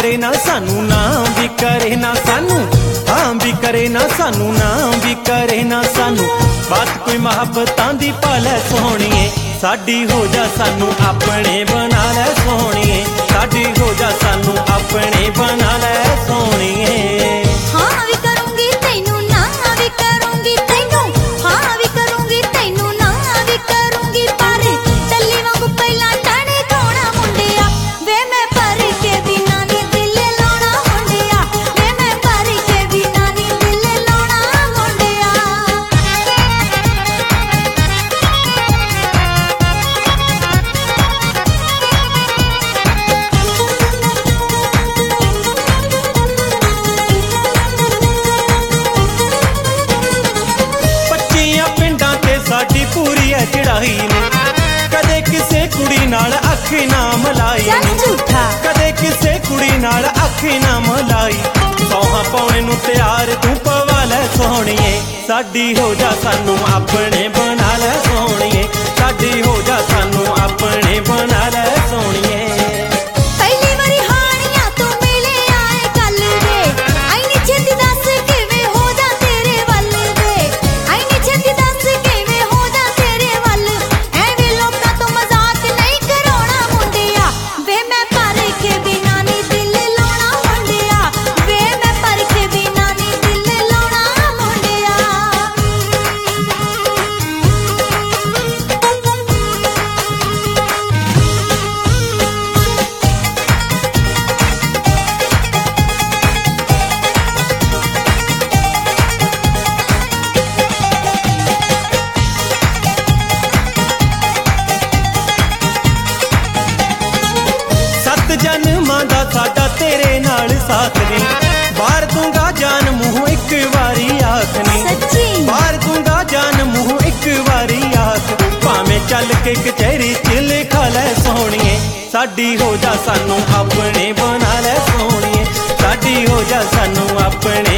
करे ना सानू नाम भी करे ना सानू, हाँ भी करे ना सानू, नाम भी करे ना सानू। बात कोई मुहब्बतां दी पालै सोहणीए, साडी हो जा सानू अपने बना लै सोहणीए, साडी हो जा सानू अपने बना लै सोहणीए। हाँ भी करूंगी तैनू, ना भी करूंगी तैनू, हाँ भी करूंगी तैनू, ना भी करूंगी। पर टल्ली वांगू पहला टाणे कोणा मुंडिया, वे मैं पर के बिना नी दिल लाउणा मुंडिया, वे मैं पर के बिना नी दिल लाउणा मुंडिया। साडी पूरी है चढ़ाई ने, कदे किसे कुड़ी नाल अख ना मलाई, कदे किसे कुड़ी नाल अख ना मलाई। सौहां पाउणे नूं तैयार तू पवा लै सोहणीए, साडी हो जा सानू अपने बना लै सोहणीए, साडी हो जा सानू अपने बना लै सोहणीए। जन्मां दा साडा तेरे नाल साथ नी, बाहर दूंगा जान मूंह एक वारी आख नी, बाहर दूंगा जान मूंह एक वारी आख। भावें चल के कचहरी च लिखा लै सोहणीए, साडी हो जा सानू अपने बना लै सोहणीए, साडी हो जा सानू अपने